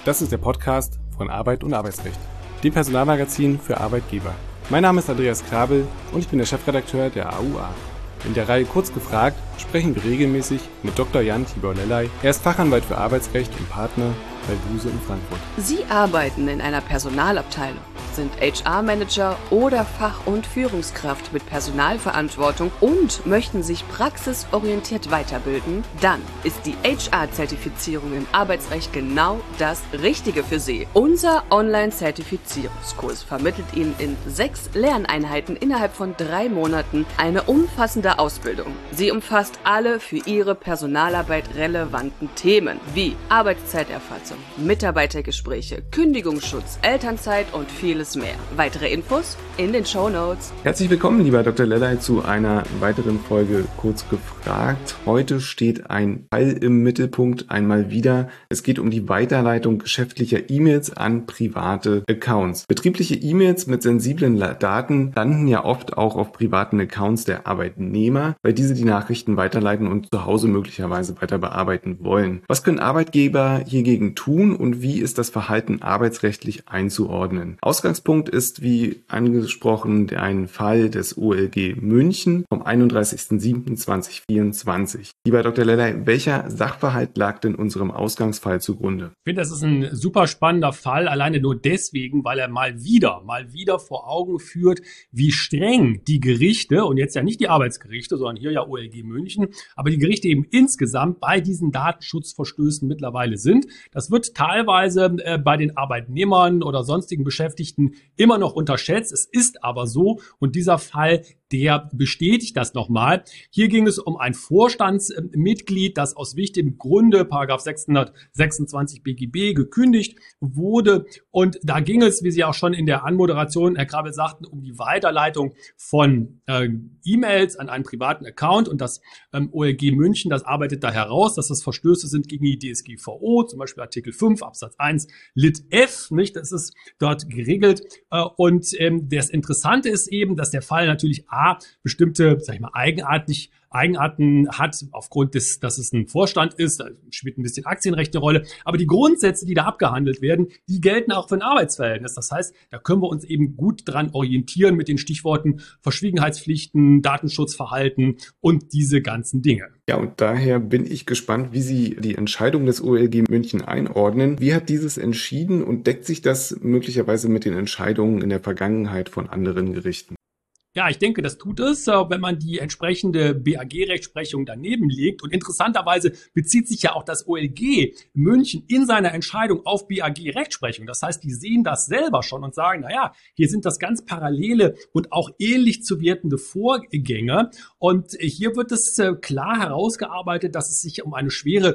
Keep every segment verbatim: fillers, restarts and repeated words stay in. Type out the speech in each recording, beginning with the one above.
Das ist der Podcast von Arbeit und Arbeitsrecht, dem Personalmagazin für Arbeitgeber. Mein Name ist Andreas Krabel und ich bin der Chefredakteur der A U A. In der Reihe Kurz gefragt sprechen wir regelmäßig mit Doktor Jan Tibor Lellay. Er ist Fachanwalt für Arbeitsrecht und Partner bei Buse in Frankfurt. Sie arbeiten in einer Personalabteilung, sind H R-Manager oder Fach- und Führungskraft mit Personalverantwortung und möchten sich praxisorientiert weiterbilden? Dann ist die H R-Zertifizierung im Arbeitsrecht genau das Richtige für Sie. Unser Online-Zertifizierungskurs vermittelt Ihnen in sechs Lerneinheiten innerhalb von drei Monaten eine umfassende Ausbildung. Sie umfasst alle für Ihre Personalarbeit relevanten Themen wie Arbeitszeiterfassung, Mitarbeitergespräche, Kündigungsschutz, Elternzeit und vieles mehr. Weitere Infos in den Shownotes. Herzlich willkommen, lieber Doktor Lellay, zu einer weiteren Folge Kurz gefragt. Heute steht ein Fall im Mittelpunkt, einmal wieder. Es geht um die Weiterleitung geschäftlicher E-Mails an private Accounts. Betriebliche E-Mails mit sensiblen Daten landen ja oft auch auf privaten Accounts der Arbeitnehmer, weil diese die Nachrichten weiterleiten und zu Hause möglicherweise weiter bearbeiten wollen. Was können Arbeitgeber hiergegen tun und wie ist das Verhalten arbeitsrechtlich einzuordnen? Ausgangspunkt ist, wie angesprochen, ein Fall des O L G München vom einunddreißigsten siebten zweitausendvierundzwanzig. Lieber Doktor Lellay, welcher Sachverhalt lag denn unserem Ausgangsfall zugrunde? Ich finde, das ist ein super spannender Fall, alleine nur deswegen, weil er mal wieder, mal wieder vor Augen führt, wie streng die Gerichte, und jetzt ja nicht die Arbeitsgerichte, sondern hier ja O L G München, aber die Gerichte eben insgesamt bei diesen Datenschutzverstößen mittlerweile sind. Das wird teilweise äh, bei den Arbeitnehmern oder sonstigen Beschäftigten immer noch unterschätzt. Es ist aber so, und dieser Fall, der bestätigt das nochmal. Hier ging es um ein Vorstandsmitglied, das aus wichtigem Grunde, Paragraph sechshundertsechsundzwanzig B G B, gekündigt wurde. Und da ging es, wie Sie auch schon in der Anmoderation, Herr Krabel, sagten, um die Weiterleitung von äh, E-Mails an einen privaten Account. Und das ähm, O L G München, das arbeitet da heraus, dass das Verstöße sind gegen die D S G V O, zum Beispiel Artikel fünf Absatz eins Lit F, nicht? Das ist dort geregelt. Äh, und ähm, das Interessante ist eben, dass der Fall natürlich A, bestimmte, sag ich mal, eigenartig Eigenarten hat, aufgrund des, dass es ein Vorstand ist, da spielt ein bisschen Aktienrecht eine Rolle, aber die Grundsätze, die da abgehandelt werden, die gelten auch für ein Arbeitsverhältnis. Das heißt, da können wir uns eben gut dran orientieren mit den Stichworten Verschwiegenheitspflichten, Datenschutzverhalten und diese ganzen Dinge. Ja, und daher bin ich gespannt, wie Sie die Entscheidung des O L G München einordnen. Wie hat dieses entschieden und deckt sich das möglicherweise mit den Entscheidungen in der Vergangenheit von anderen Gerichten? Ja, ich denke, das tut es, wenn man die entsprechende B A G-Rechtsprechung daneben legt. Und interessanterweise bezieht sich ja auch das O L G München in seiner Entscheidung auf B A G-Rechtsprechung. Das heißt, die sehen das selber schon und sagen, naja, hier sind das ganz parallele und auch ähnlich zu wertende Vorgänge. Und hier wird es klar herausgearbeitet, dass es sich um eine schwere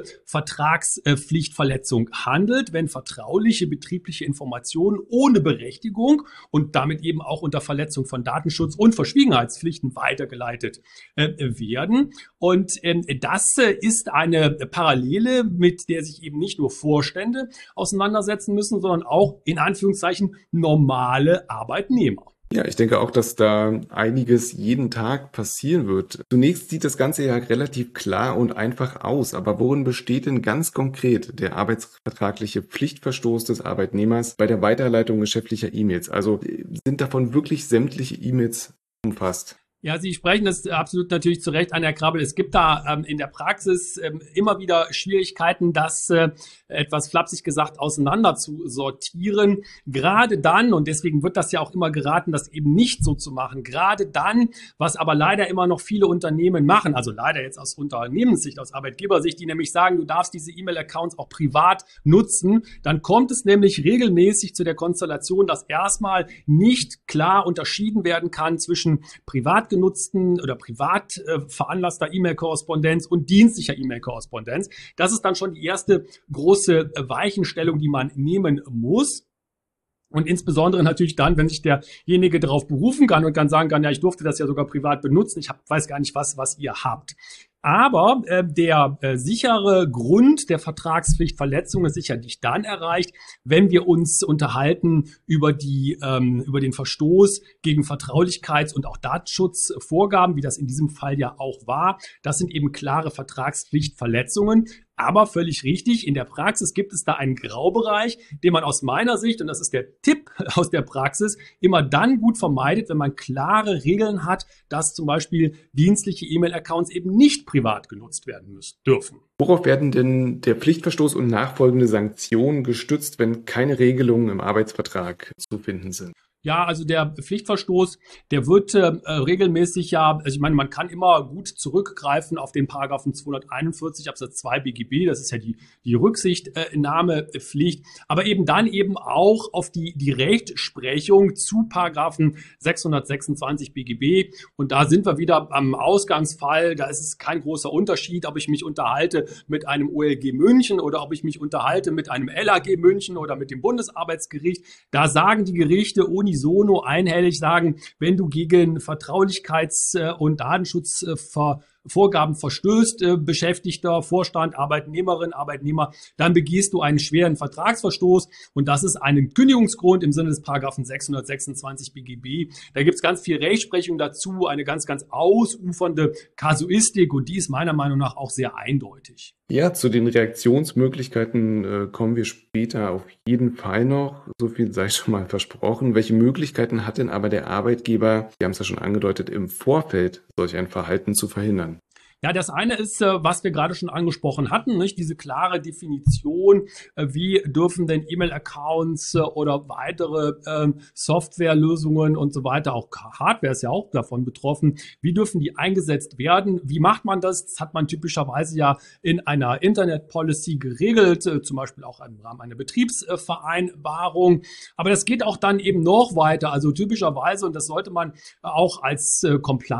Vertragspflichtverletzung handelt, wenn vertrauliche betriebliche Informationen ohne Berechtigung und damit eben auch unter Verletzung von Datenschutz und Verschwiegenheitspflichten weitergeleitet äh, werden. Und ähm, das äh, ist eine Parallele, mit der sich eben nicht nur Vorstände auseinandersetzen müssen, sondern auch in Anführungszeichen normale Arbeitnehmer. Ja, ich denke auch, dass da einiges jeden Tag passieren wird. Zunächst sieht das Ganze ja relativ klar und einfach aus, aber worin besteht denn ganz konkret der arbeitsvertragliche Pflichtverstoß des Arbeitnehmers bei der Weiterleitung geschäftlicher E-Mails? Also sind davon wirklich sämtliche E-Mails umfasst? Ja, Sie sprechen das absolut natürlich zu Recht an, Herr Krabel. Es gibt da ähm, in der Praxis ähm, immer wieder Schwierigkeiten, das äh, etwas flapsig gesagt auseinander zu sortieren. Gerade dann, und deswegen wird das ja auch immer geraten, das eben nicht so zu machen, gerade dann, was aber leider immer noch viele Unternehmen machen, also leider jetzt aus Unternehmenssicht, aus Arbeitgebersicht, die nämlich sagen, du darfst diese E-Mail-Accounts auch privat nutzen, dann kommt es nämlich regelmäßig zu der Konstellation, dass erstmal nicht klar unterschieden werden kann zwischen privat genutzten oder privat äh, veranlasster E-Mail-Korrespondenz und dienstlicher E-Mail-Korrespondenz. Das ist dann schon die erste große äh, Weichenstellung, die man nehmen muss. Und insbesondere natürlich dann, wenn sich derjenige darauf berufen kann und dann sagen kann, ja, ich durfte das ja sogar privat benutzen, ich hab, weiß gar nicht, was, was ihr habt. Aber äh, der äh, sichere Grund der Vertragspflichtverletzung ist sicherlich dann erreicht, wenn wir uns unterhalten über die ähm, über den Verstoß gegen Vertraulichkeits- und auch Datenschutzvorgaben, wie das in diesem Fall ja auch war. Das sind eben klare Vertragspflichtverletzungen. Aber völlig richtig, in der Praxis gibt es da einen Graubereich, den man aus meiner Sicht, und das ist der Tipp aus der Praxis, immer dann gut vermeidet, wenn man klare Regeln hat, dass zum Beispiel dienstliche E-Mail-Accounts eben nicht privat genutzt werden müssen, dürfen. Worauf werden denn der Pflichtverstoß und nachfolgende Sanktionen gestützt, wenn keine Regelungen im Arbeitsvertrag zu finden sind? Ja, also der Pflichtverstoß, der wird äh, regelmäßig ja, also ich meine, man kann immer gut zurückgreifen auf den Paragraphen zweihunderteinundvierzig Absatz zwei B G B, das ist ja die, die Rücksichtnahmepflicht, aber eben dann eben auch auf die, die Rechtsprechung zu Paragraphen sechshundertsechsundzwanzig B G B, und da sind wir wieder am Ausgangsfall, da ist es kein großer Unterschied, ob ich mich unterhalte mit einem O L G München oder ob ich mich unterhalte mit einem L A G München oder mit dem Bundesarbeitsgericht. Da sagen die Gerichte unisono einhellig, sagen, wenn du gegen Vertraulichkeits- und Datenschutzvorgaben verstößt, äh, Beschäftigter, Vorstand, Arbeitnehmerin, Arbeitnehmer, dann begehst du einen schweren Vertragsverstoß, und das ist ein Kündigungsgrund im Sinne des Paragraphen sechshundertsechsundzwanzig B G B. Da gibt es ganz viel Rechtsprechung dazu, eine ganz, ganz ausufernde Kasuistik, und die ist meiner Meinung nach auch sehr eindeutig. Ja, zu den Reaktionsmöglichkeiten äh, kommen wir später auf jeden Fall noch. So viel sei schon mal versprochen. Welche Möglichkeiten hat denn aber der Arbeitgeber, Sie haben es ja schon angedeutet, im Vorfeld solch ein Verhalten zu verhindern? Ja, das eine ist, was wir gerade schon angesprochen hatten, nicht? Diese klare Definition, wie dürfen denn E-Mail-Accounts oder weitere ähm, Softwarelösungen und so weiter, auch Hardware ist ja auch davon betroffen, wie dürfen die eingesetzt werden? Wie macht man das? Das hat man typischerweise ja in einer Internet-Policy geregelt, äh, zum Beispiel auch im Rahmen einer Betriebsvereinbarung. Aber das geht auch dann eben noch weiter. Also typischerweise, und das sollte man auch als äh,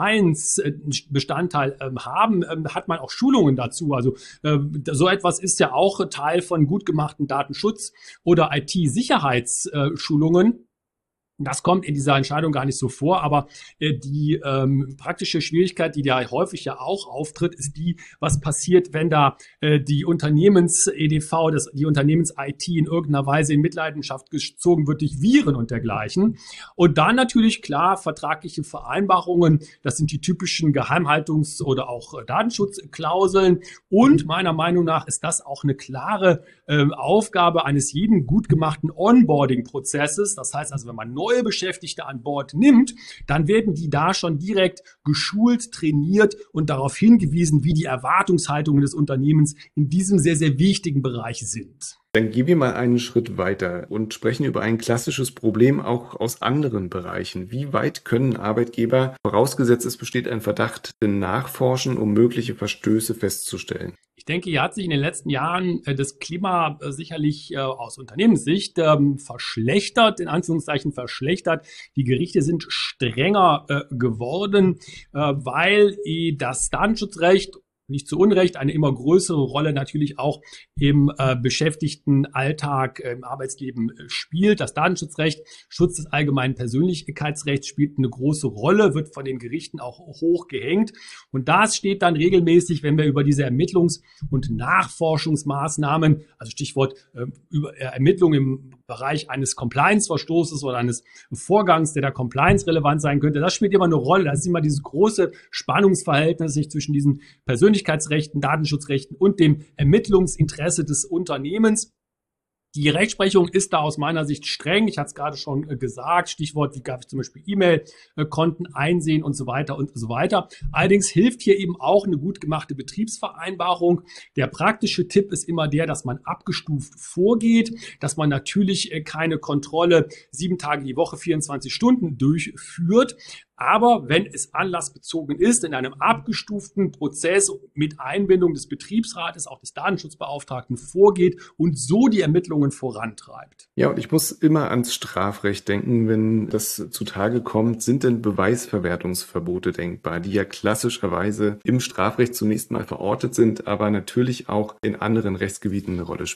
Compliance-Bestandteil äh, haben, hat man auch Schulungen dazu. Also äh, so etwas ist ja auch Teil von gut gemachten Datenschutz- oder I T-Sicherheitsschulungen. Das kommt in dieser Entscheidung gar nicht so vor, aber äh, die ähm, praktische Schwierigkeit, die da häufig ja auch auftritt, ist die, was passiert, wenn da äh, die Unternehmens-E D V, das, die Unternehmens-I T in irgendeiner Weise in Mitleidenschaft gezogen wird durch Viren und dergleichen. Und dann natürlich klar vertragliche Vereinbarungen, das sind die typischen Geheimhaltungs- oder auch äh, Datenschutzklauseln. Und meiner Meinung nach ist das auch eine klare äh, Aufgabe eines jeden gut gemachten Onboarding-Prozesses. Das heißt also, wenn man neue Beschäftigte an Bord nimmt, dann werden die da schon direkt geschult, trainiert und darauf hingewiesen, wie die Erwartungshaltungen des Unternehmens in diesem sehr, sehr wichtigen Bereich sind. Dann gehen wir mal einen Schritt weiter und sprechen über ein klassisches Problem auch aus anderen Bereichen. Wie weit können Arbeitgeber, vorausgesetzt es besteht ein Verdacht, denn nachforschen, um mögliche Verstöße festzustellen? Ich denke, hier hat sich in den letzten Jahren äh, das Klima äh, sicherlich äh, aus Unternehmenssicht ähm, verschlechtert, in Anführungszeichen verschlechtert. Die Gerichte sind strenger äh, geworden, äh, weil äh, das Datenschutzrecht nicht zu Unrecht eine immer größere Rolle natürlich auch im äh, Beschäftigtenalltag, äh, im Arbeitsleben äh, spielt. Das Datenschutzrecht, Schutz des allgemeinen Persönlichkeitsrechts spielt eine große Rolle, wird von den Gerichten auch hoch gehängt. Und das steht dann regelmäßig, wenn wir über diese Ermittlungs- und Nachforschungsmaßnahmen, also Stichwort äh, über äh, Ermittlungen im Bereich eines Compliance-Verstoßes oder eines Vorgangs, der da Compliance-relevant sein könnte, das spielt immer eine Rolle. Das ist immer dieses große Spannungsverhältnis nicht zwischen diesen Persönlichkeitsrechten, Datenschutzrechten und dem Ermittlungsinteresse des Unternehmens. Die Rechtsprechung ist da aus meiner Sicht streng. Ich hatte es gerade schon äh, gesagt. Stichwort, wie darf ich zum Beispiel E-Mail-Konten einsehen und so weiter und so weiter. Allerdings hilft hier eben auch eine gut gemachte Betriebsvereinbarung. Der praktische Tipp ist immer der, dass man abgestuft vorgeht, dass man natürlich äh, keine Kontrolle sieben Tage die Woche, vierundzwanzig Stunden durchführt. Aber wenn es anlassbezogen ist, in einem abgestuften Prozess mit Einbindung des Betriebsrates, auch des Datenschutzbeauftragten vorgeht und so die Ermittlungen vorantreibt. Ja, und ich muss immer ans Strafrecht denken, wenn das zutage kommt. Sind denn Beweisverwertungsverbote denkbar, die ja klassischerweise im Strafrecht zunächst mal verortet sind, aber natürlich auch in anderen Rechtsgebieten eine Rolle spielen?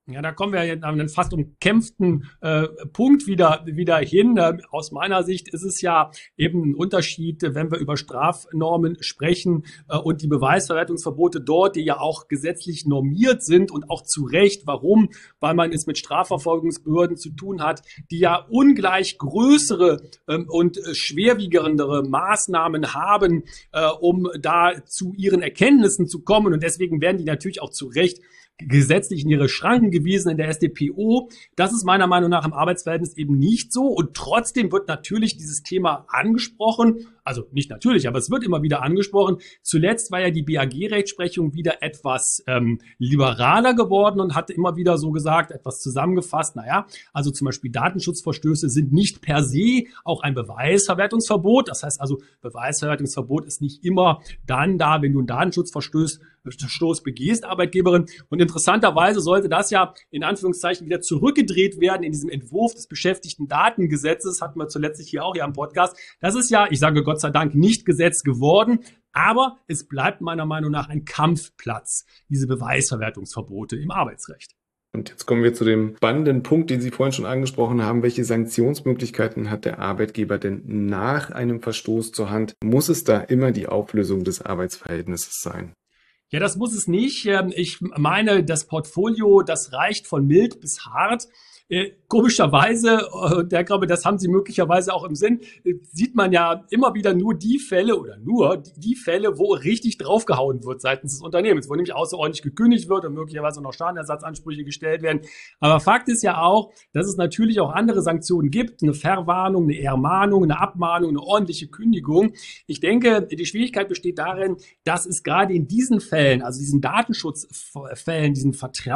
Ja, da kommen wir jetzt an einen fast umkämpften äh, Punkt wieder wieder hin. Äh, aus meiner Sicht ist es ja eben ein Unterschied, wenn wir über Strafnormen sprechen äh, und die Beweisverwertungsverbote dort, die ja auch gesetzlich normiert sind und auch zu Recht. Warum? Weil man es mit Strafverfolgungsbehörden zu tun hat, die ja ungleich größere ähm, und äh, schwerwiegendere Maßnahmen haben, äh, um da zu ihren Erkenntnissen zu kommen. Und deswegen werden die natürlich auch zu Recht gesetzlich in ihre Schranken gewiesen in der S D P O. Das ist meiner Meinung nach im Arbeitsverhältnis eben nicht so. Und trotzdem wird natürlich dieses Thema angesprochen. Also nicht natürlich, aber es wird immer wieder angesprochen. Zuletzt war ja die B A G-Rechtsprechung wieder etwas ähm, liberaler geworden und hat immer wieder so gesagt, etwas zusammengefasst. Naja, also zum Beispiel Datenschutzverstöße sind nicht per se auch ein Beweisverwertungsverbot. Das heißt also, Beweisverwertungsverbot ist nicht immer dann da, wenn du einen Datenschutzverstoß Stoß begehst, Arbeitgeberin. Und interessanterweise sollte das ja in Anführungszeichen wieder zurückgedreht werden in diesem Entwurf des Beschäftigtendatengesetzes, hatten wir zuletzt hier auch hier am Podcast. Das ist ja, ich sage Gott sei Dank, nicht Gesetz geworden, aber es bleibt meiner Meinung nach ein Kampfplatz, diese Beweisverwertungsverbote im Arbeitsrecht. Und jetzt kommen wir zu dem spannenden Punkt, den Sie vorhin schon angesprochen haben. Welche Sanktionsmöglichkeiten hat der Arbeitgeber denn nach einem Verstoß zur Hand? Muss es da immer die Auflösung des Arbeitsverhältnisses sein? Ja, das muss es nicht. Ich meine, das Portfolio, das reicht von mild bis hart. Äh, komischerweise, und ich glaube, das haben Sie möglicherweise auch im Sinn, äh, sieht man ja immer wieder nur die Fälle oder nur die, die Fälle, wo richtig draufgehauen wird seitens des Unternehmens, wo nämlich außerordentlich gekündigt wird und möglicherweise noch Schadenersatzansprüche gestellt werden. Aber Fakt ist ja auch, dass es natürlich auch andere Sanktionen gibt, eine Verwarnung, eine Ermahnung, eine Abmahnung, eine ordentliche Kündigung. Ich denke, die Schwierigkeit besteht darin, dass es gerade in diesen Fällen, also diesen Datenschutzfällen, diesen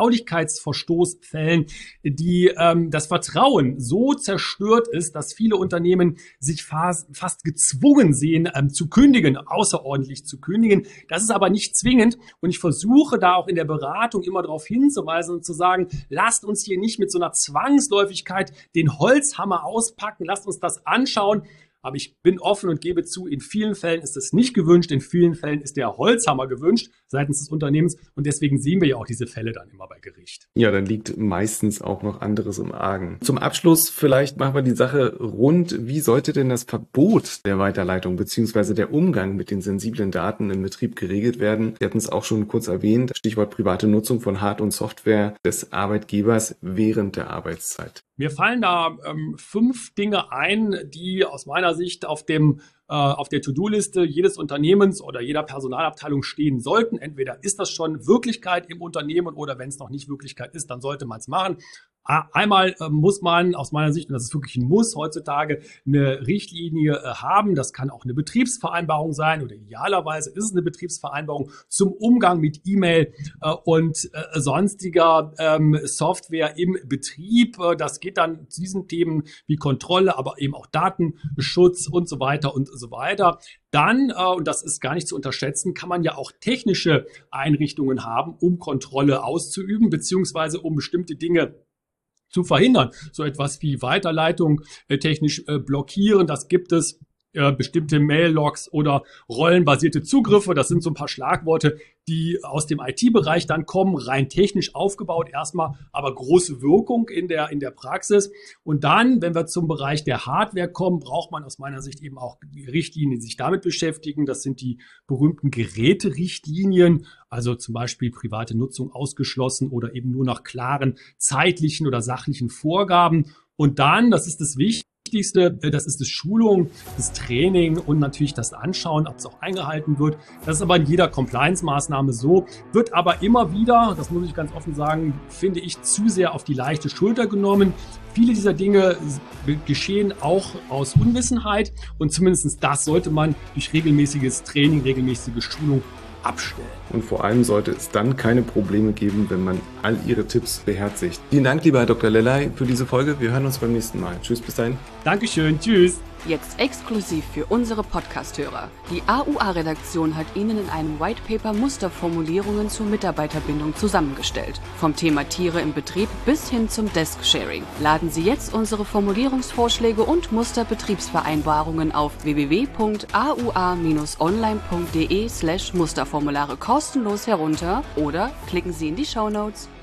Vertraulichkeitsverstoßfällen, die das Vertrauen so zerstört ist, dass viele Unternehmen sich fast, fast gezwungen sehen, ähm, zu kündigen, außerordentlich zu kündigen. Das ist aber nicht zwingend. Und ich versuche da auch in der Beratung immer darauf hinzuweisen und zu sagen, lasst uns hier nicht mit so einer Zwangsläufigkeit den Holzhammer auspacken, lasst uns das anschauen. Aber ich bin offen und gebe zu, in vielen Fällen ist es nicht gewünscht, in vielen Fällen ist der Holzhammer gewünscht seitens des Unternehmens und deswegen sehen wir ja auch diese Fälle dann immer bei Gericht. Ja, dann liegt meistens auch noch anderes im Argen. Zum Abschluss vielleicht machen wir die Sache rund. Wie sollte denn das Verbot der Weiterleitung bzw. der Umgang mit den sensiblen Daten im Betrieb geregelt werden? Sie hatten es auch schon kurz erwähnt, Stichwort private Nutzung von Hard- und Software des Arbeitgebers während der Arbeitszeit. Mir fallen da ähm, fünf Dinge ein, die aus meiner Sicht auf dem äh, auf der To-Do-Liste jedes Unternehmens oder jeder Personalabteilung stehen sollten. Entweder ist das schon Wirklichkeit im Unternehmen oder wenn es noch nicht Wirklichkeit ist, dann sollte man es machen. Einmal äh, muss man aus meiner Sicht, und das ist wirklich ein Muss heutzutage, eine Richtlinie äh, haben. Das kann auch eine Betriebsvereinbarung sein oder idealerweise ist es eine Betriebsvereinbarung zum Umgang mit E-Mail äh, und äh, sonstiger ähm, Software im Betrieb. Äh, das geht dann zu diesen Themen wie Kontrolle, aber eben auch Datenschutz und so weiter und so weiter. Dann, äh, und das ist gar nicht zu unterschätzen, kann man ja auch technische Einrichtungen haben, um Kontrolle auszuüben, beziehungsweise um bestimmte Dinge zu verhindern. So etwas wie Weiterleitung äh, technisch äh, blockieren, das gibt es. Äh, bestimmte Mail-Logs oder rollenbasierte Zugriffe, das sind so ein paar Schlagworte, die aus dem I T-Bereich dann kommen, rein technisch aufgebaut erstmal, aber große Wirkung in der, in der Praxis. Und dann, wenn wir zum Bereich der Hardware kommen, braucht man aus meiner Sicht eben auch die Richtlinien, die sich damit beschäftigen. Das sind die berühmten Geräterichtlinien, also zum Beispiel private Nutzung ausgeschlossen oder eben nur nach klaren zeitlichen oder sachlichen Vorgaben. Und dann, das ist das Wichtigste, Wichtigste, das ist das Schulung, das Training und natürlich das Anschauen, ob es auch eingehalten wird. Das ist aber in jeder Compliance-Maßnahme so, wird aber immer wieder, das muss ich ganz offen sagen, finde ich, zu sehr auf die leichte Schulter genommen. Viele dieser Dinge geschehen auch aus Unwissenheit und zumindest das sollte man durch regelmäßiges Training, regelmäßige Schulung abstellen. Und vor allem sollte es dann keine Probleme geben, wenn man all Ihre Tipps beherzigt. Vielen Dank, lieber Herr Doktor Lellay, für diese Folge. Wir hören uns beim nächsten Mal. Tschüss, bis dahin. Dankeschön, tschüss. Jetzt exklusiv für unsere Podcast-Hörer. Die A U A-Redaktion hat Ihnen in einem Whitepaper Musterformulierungen zur Mitarbeiterbindung zusammengestellt. Vom Thema Tiere im Betrieb bis hin zum Desk-Sharing. Laden Sie jetzt unsere Formulierungsvorschläge und Musterbetriebsvereinbarungen auf w w w punkt a u a bindestrich online punkt d e slash Musterformulare kostenlos herunter oder klicken Sie in die Shownotes.